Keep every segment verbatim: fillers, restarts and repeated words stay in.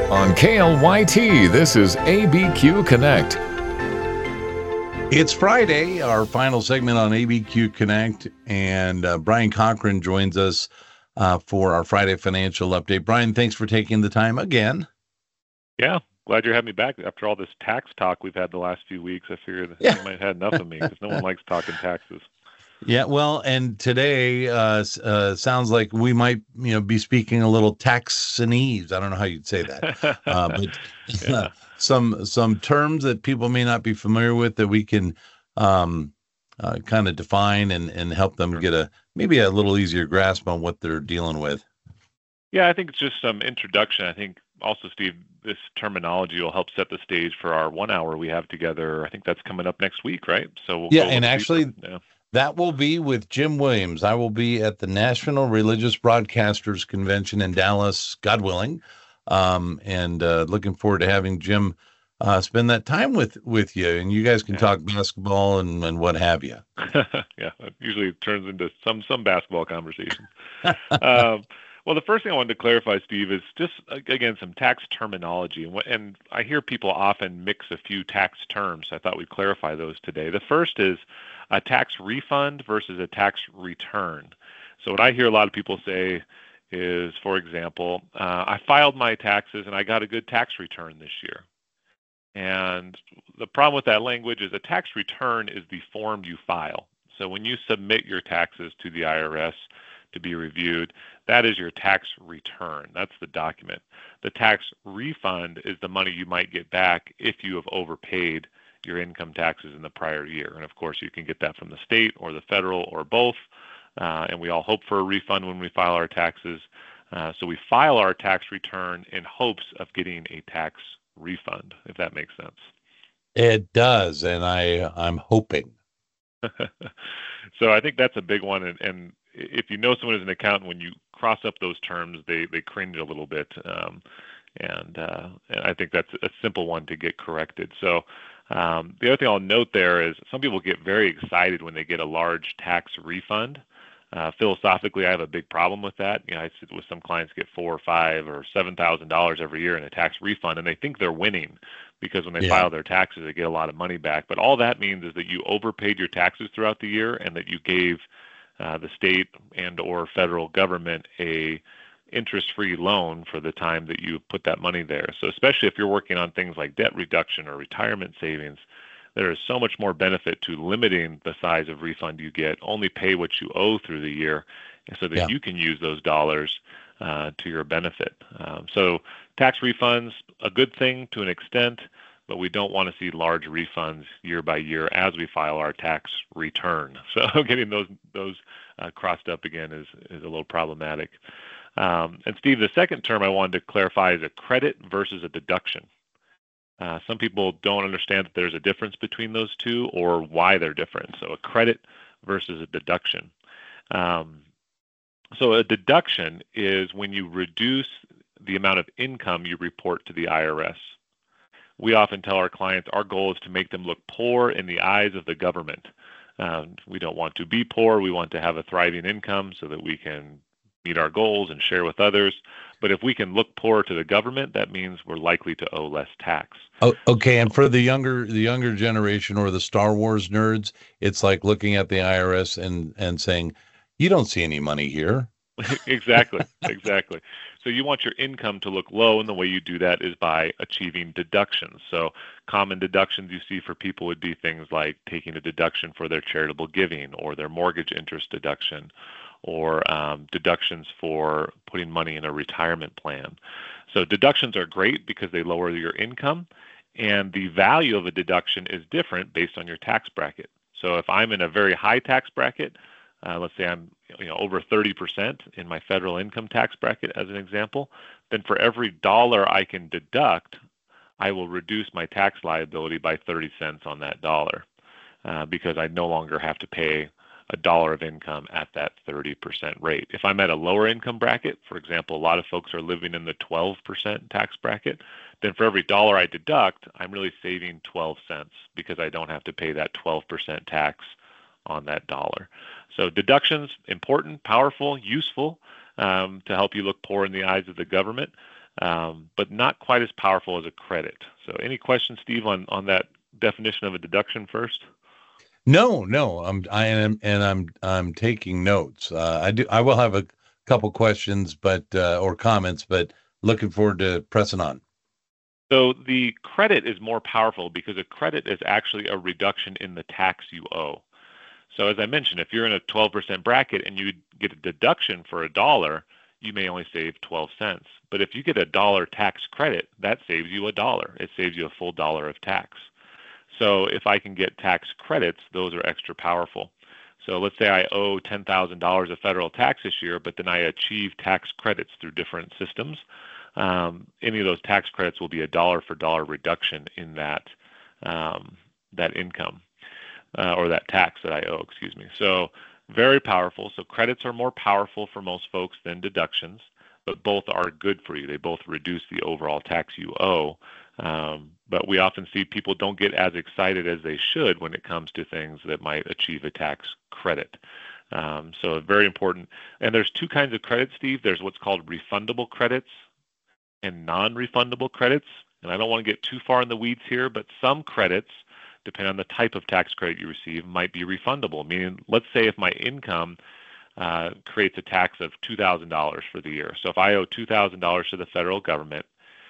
On K L Y T, this is A B Q Connect. It's Friday, our final segment on A B Q Connect, and uh, Brian Cochran joins us uh, for our Friday financial update. Brian, thanks for taking the time again. Yeah, glad you're having me back after all this tax talk we've had the last few weeks. I figured Yeah. you might have had enough of me because no one likes talking taxes. Yeah, well, and today uh, uh, sounds like we might, you know, be speaking a little Taxanese. I don't know how you'd say that, uh, but Yeah. some some terms that people may not be familiar with that we can um, uh, kind of define and, and help them Sure. get a maybe a little easier grasp on what they're dealing with. Yeah, I think it's just some introduction. I think also, Steve, this terminology will help set the stage for our one hour we have together. I think that's coming up next week, right? So we'll Yeah, go a and little actually, deeper. Yeah. that will be with Jim Williams. I will be at the National Religious Broadcasters Convention in Dallas, God willing, um, and uh, looking forward to having Jim uh, spend that time with with you, and you guys can Yeah. talk basketball and, and what have you. Yeah, it usually turns into some some basketball conversations. um, well, the first thing I wanted to clarify, Steve, is just again some tax terminology, and, what, and I hear people often mix a few tax terms. So I thought we'd clarify those today. The first is a tax refund versus a tax return. So what I hear a lot of people say is, for example, uh, I filed my taxes and I got a good tax return this year. And the problem with that language is a tax return is the form you file. So when you submit your taxes to the I R S to be reviewed, that is your tax return. That's the document. The tax refund is the money you might get back if you have overpaid your income taxes in the prior year. And of course, you can get that from the state or the federal or both. Uh, and we all hope for a refund when we file our taxes. Uh, so we file our tax return in hopes of getting a tax refund, if that makes sense. It does, and I I'm hoping. So I think that's a big one. And, and if you know someone as an accountant, when you cross up those terms, they, they cringe a little bit. Um, and, uh, and I think that's a simple one to get corrected. So um, the other thing I'll note there is some people get very excited when they get a large tax refund. Uh, philosophically, I have a big problem with that. You know, I sit with some clients get four or five or seven thousand dollars every year in a tax refund, and they think they're winning because when they Yeah. file their taxes, they get a lot of money back. But all that means is that you overpaid your taxes throughout the year, and that you gave uh, the state and or federal government a interest-free loan for the time that you put that money there. So especially if you're working on things like debt reduction or retirement savings, there is so much more benefit to limiting the size of refund you get. Only pay what you owe through the year so that Yeah. you can use those dollars uh, to your benefit. Um, so tax refunds, a good thing to an extent, but we don't want to see large refunds year by year as we file our tax return. So getting those those uh, crossed up again is, is a little problematic. Um, and Steve, the second term I wanted to clarify is a credit versus a deduction. Uh, some people don't understand that there's a difference between those two or why they're different. So a credit versus a deduction. Um, so a deduction is when you reduce the amount of income you report to the I R S. We often tell our clients our goal is to make them look poor in the eyes of the government. Um, we don't want to be poor. We want to have a thriving income so that we can meet our goals and share with others. But if we can look poor to the government, that means we're likely to owe less tax. Oh, okay, and for the younger the younger generation or the Star Wars nerds, it's like looking at the I R S and and saying, "You don't see any money here." Exactly, exactly. So you want your income to look low, and the way you do that is by achieving deductions. So common deductions you see for people would be things like taking a deduction for their charitable giving or their mortgage interest deduction, or um, deductions for putting money in a retirement plan. So deductions are great because they lower your income, and the value of a deduction is different based on your tax bracket. So if I'm in a very high tax bracket, uh, let's say I'm you know over thirty percent in my federal income tax bracket as an example, then for every dollar I can deduct, I will reduce my tax liability by thirty cents on that dollar uh, because I no longer have to pay a dollar of income at that thirty percent rate. If I'm at a lower income bracket, for example, a lot of folks are living in the twelve percent tax bracket, then for every dollar I deduct, I'm really saving twelve cents because I don't have to pay that twelve percent tax on that dollar. So deductions, important, powerful, useful um, to help you look poor in the eyes of the government. um, but not quite as powerful as a credit. So any questions, Steve, on, on that definition of a deduction first? No, no, I'm I am and I'm I'm taking notes. Uh, I do I will have a couple questions, but uh, or comments, but looking forward to pressing on. So the credit is more powerful because a credit is actually a reduction in the tax you owe. So as I mentioned, if you're in a twelve percent bracket and you get a deduction for a dollar, you may only save twelve cents. But if you get a dollar tax credit, that saves you a dollar. It saves you a full dollar of tax. So if I can get tax credits, those are extra powerful. So let's say I owe ten thousand dollars of federal tax this year, but then I achieve tax credits through different systems. Um, any of those tax credits will be a dollar for dollar reduction in that um, that income uh, or that tax that I owe, excuse me. So very powerful. So credits are more powerful for most folks than deductions, but both are good for you. They both reduce the overall tax you owe. Um, but we often see people don't get as excited as they should when it comes to things that might achieve a tax credit. Um, so very important. And there's two kinds of credits, Steve. There's what's called refundable credits and non-refundable credits. And I don't want to get too far in the weeds here, but some credits, depending on the type of tax credit you receive, might be refundable. Meaning, let's say if my income uh, creates a tax of two thousand dollars for the year. So if I owe two thousand dollars to the federal government,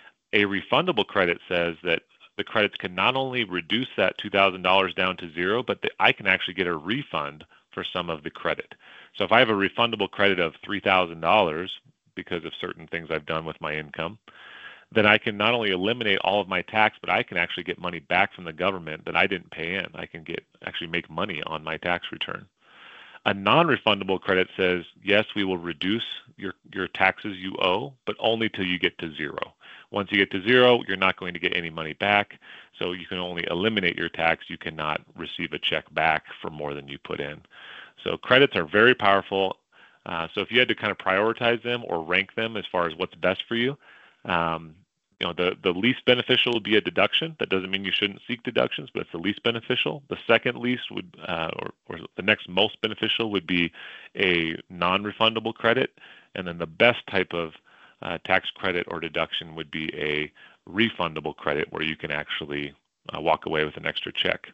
a refundable credit says that the credits can not only reduce that two thousand dollars down to zero, but that I can actually get a refund for some of the credit. So if I have a refundable credit of three thousand dollars because of certain things I've done with my income, then I can not only eliminate all of my tax, but I can actually get money back from the government that I didn't pay in. I can get actually make money on my tax return. A non-refundable credit says, yes, we will reduce your, your taxes you owe, but only till you get to zero. Once you get to zero, you're not going to get any money back. So you can only eliminate your tax. You cannot receive a check back for more than you put in. So credits are very powerful. Uh, so if you had to kind of prioritize them or rank them as far as what's best for you, um, you know, the, the least beneficial would be a deduction. That doesn't mean you shouldn't seek deductions, but it's the least beneficial. The second least would, uh, or, or the next most beneficial would be a non-refundable credit. And then the best type of uh, tax credit or deduction would be a refundable credit where you can actually uh, walk away with an extra check.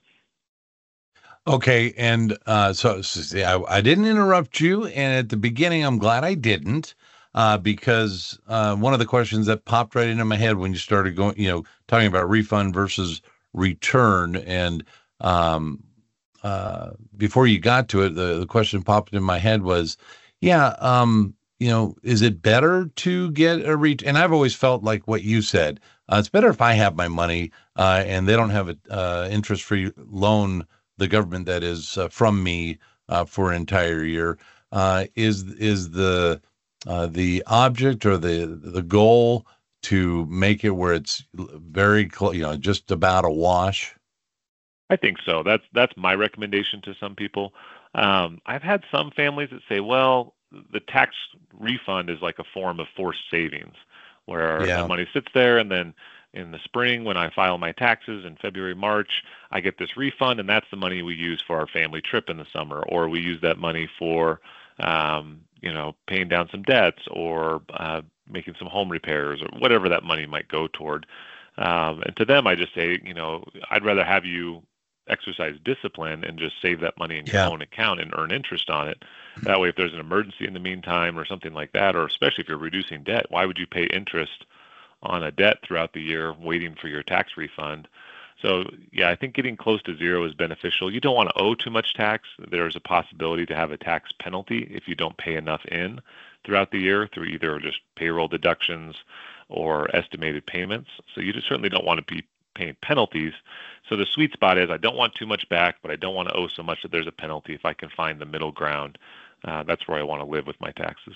Okay, and uh, so, so yeah, I, I didn't interrupt you, and at the beginning, I'm glad I didn't, uh, because uh, one of the questions that popped right into my head when you started going, you know, talking about refund versus return, and um, uh, before you got to it, the, the question popped in my head was, yeah, um, you know, is it better to get a ret? And I've always felt like what you said. Uh, it's better if I have my money uh, and they don't have an uh, interest-free loan. The government that is uh, from me uh, for an entire year uh, is is the uh, the object or the the goal to make it where it's very close, you know, just about a wash. I think so. That's that's my recommendation to some people. Um, I've had some families that say, well, the tax refund is like a form of forced savings, where Yeah. the money sits there and then in the spring, when I file my taxes in February, March, I get this refund, and that's the money we use for our family trip in the summer, or we use that money for, um, you know, paying down some debts or uh, making some home repairs or whatever that money might go toward. Um, and to them, I just say, you know, I'd rather have you exercise discipline and just save that money in your Yeah. own account and earn interest on it. That way, if there's an emergency in the meantime or something like that, or especially if you're reducing debt, why would you pay interest on a debt throughout the year waiting for your tax refund? So yeah, I think getting close to zero is beneficial. You don't want to owe too much tax. There's a possibility to have a tax penalty if you don't pay enough in throughout the year through either just payroll deductions or estimated payments. So you just certainly don't want to be paying penalties. So the sweet spot is I don't want too much back, but I don't want to owe so much that there's a penalty. If I can find the middle ground, uh, that's where I want to live with my taxes.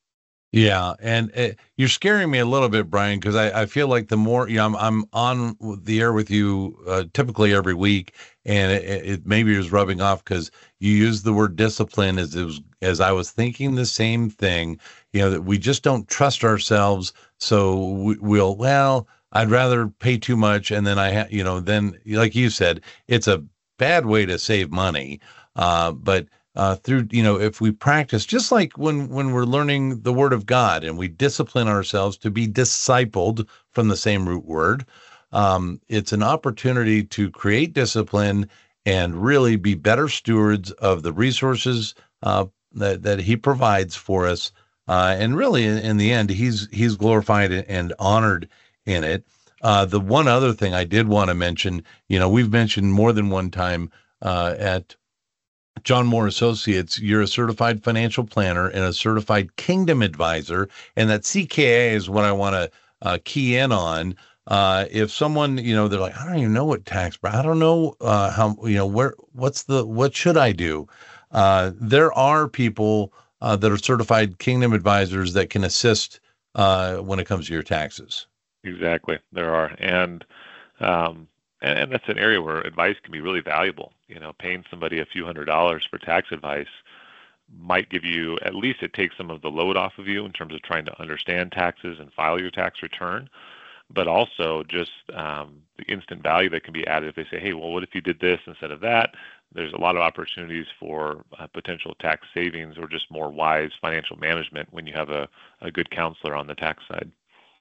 Yeah, and uh, you're scaring me a little bit, Brian, because I, I feel like the more, you know, I'm, I'm on the air with you uh, typically every week, and it, it maybe is rubbing off because you use the word discipline as it was, as I was thinking the same thing, you know, that we just don't trust ourselves. So we, we'll, well, I'd rather pay too much. And then I, ha- you know, then like you said, it's a bad way to save money. Uh, but uh, through, you know, if we practice, just like when, when we're learning the Word of God and we discipline ourselves to be discipled from the same root word, um, it's an opportunity to create discipline and really be better stewards of the resources uh, that, that he provides for us. Uh, and really, in, in the end, he's he's glorified and honored in it. Uh, the one other thing I did want to mention, you know, we've mentioned more than one time uh, at John Moore Associates, you're a certified financial planner and a certified kingdom advisor, and that C K A is what I want to uh, key in on. Uh, if someone, you know, they're like, I don't even know what tax, but I don't know uh, how, you know, where, what's the, what should I do? Uh, there are people uh, that are certified kingdom advisors that can assist uh, when it comes to your taxes. Exactly. There are. And, um, and, and that's an area where advice can be really valuable. You know, paying somebody a few hundred dollars for tax advice might give you, at least it takes some of the load off of you in terms of trying to understand taxes and file your tax return, but also just um, the instant value that can be added if they say, hey, well, what if you did this instead of that? There's a lot of opportunities for uh, potential tax savings or just more wise financial management when you have a, a good counselor on the tax side.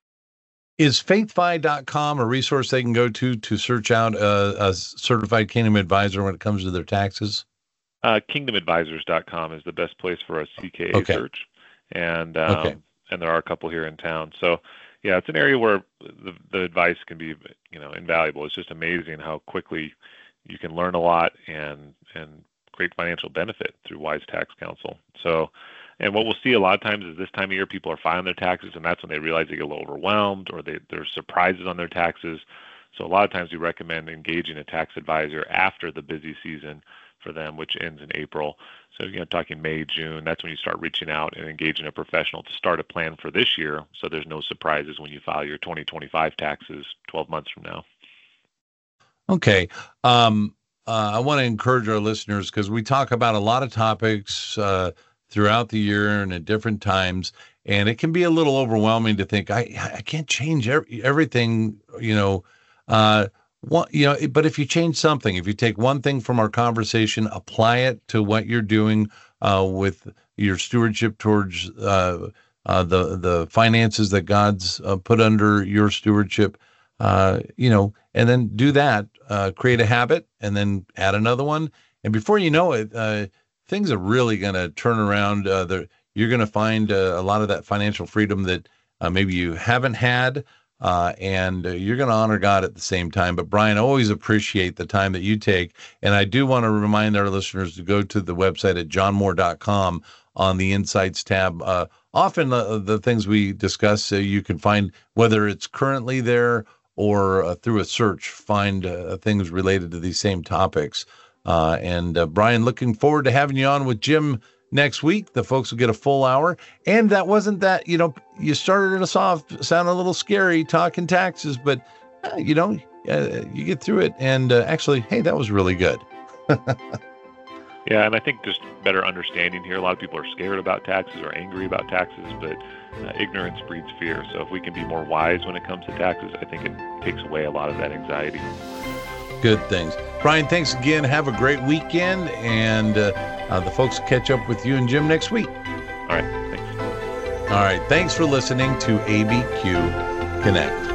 Is faithfi dot com a resource they can go to to search out a, a certified kingdom advisor when it comes to their taxes? Uh, kingdom advisors dot com is the best place for a C K A okay. search, and um, okay. and there are a couple here in town. So, yeah, it's an area where the, the advice can be, you know, invaluable. It's just amazing how quickly you can learn a lot and and great financial benefit through Wise Tax Counsel. So. And what we'll see a lot of times is this time of year, people are filing their taxes, and that's when they realize they get a little overwhelmed or they, there's surprises on their taxes. So a lot of times we recommend engaging a tax advisor after the busy season for them, which ends in April. So, you know, talking May, June, that's when you start reaching out and engaging a professional to start a plan for this year so there's no surprises when you file your twenty twenty-five taxes twelve months from now. Okay. Um, uh, I want to encourage our listeners because we talk about a lot of topics uh, throughout the year and at different times. And it can be a little overwhelming to think, I, I can't change every, everything, you know, uh, one, you know, but if you change something, if you take one thing from our conversation, apply it to what you're doing uh, with your stewardship towards uh, uh, the, the finances that God's uh, put under your stewardship, uh, you know, and then do that, uh, create a habit and then add another one. And before you know it, uh, things are really going to turn around. Uh, the, you're going to find uh, a lot of that financial freedom that uh, maybe you haven't had, uh, and uh, you're going to honor God at the same time. But Brian, I always appreciate the time that you take. And I do want to remind our listeners to go to the website at john moore dot com on the Insights tab. Uh, often the, the things we discuss, uh, you can find, whether it's currently there or uh, through a search, find uh, things related to these same topics. Uh, and uh, Brian, looking forward to having you on with Jim next week. The folks will get a full hour. And that wasn't that, you know, you started us off, sounded a little scary talking taxes, but, uh, you know, uh, you get through it. And uh, actually, hey, that was really good. Yeah, and I think just better understanding here. A lot of people are scared about taxes or angry about taxes, but uh, ignorance breeds fear. So if we can be more wise when it comes to taxes, I think it takes away a lot of that anxiety. Good things. Brian, thanks again. Have a great weekend, and uh, uh, the folks catch up with you and Jim next week. All right, thanks. All right, thanks for listening to A B Q Connect.